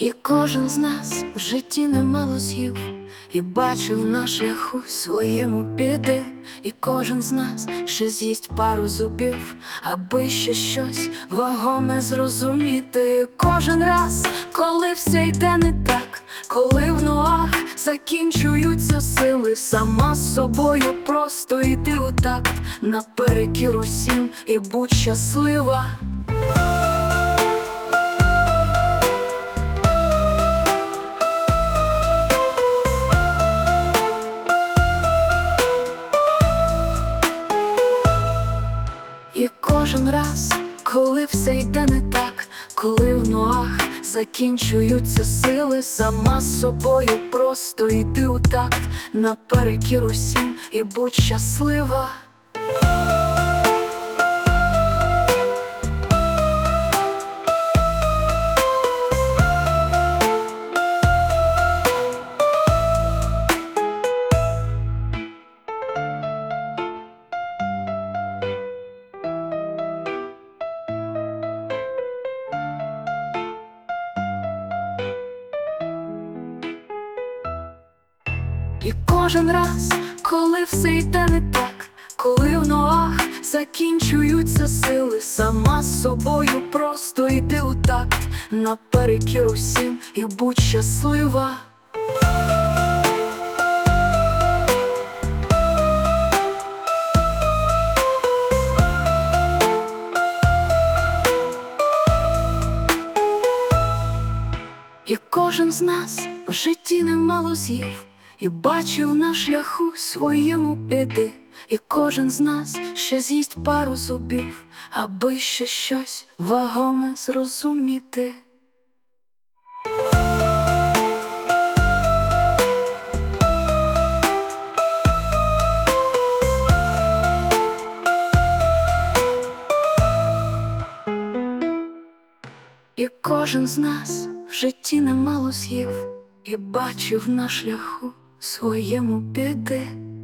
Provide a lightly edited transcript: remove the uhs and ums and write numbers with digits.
І кожен з нас в житті немало з'їв і бачив на шляху своєму біди. І кожен з нас ще з'їсть пару зубів, аби ще щось вагоме зрозуміти. І кожен раз, коли все йде не так, коли в ногах закінчуються сили, сама з собою просто йди у такт, наперекір усім і будь щаслива. І кожен раз, коли все йде не так, коли в ногах закінчуються сили, сама з собою просто йди у такт, наперекір усім і будь щаслива. І кожен раз, коли все йде не так, коли в ногах закінчуються сили, сама з собою просто йди у такт, наперекір усім і будь щаслива. І кожен з нас в житті немало з'їв і бачив на шляху своєму біди. І кожен з нас ще з'їсть пару зубів, аби ще щось вагоме зрозуміти. І кожен з нас в житті немало з'їв і бачив на шляху своєму біди.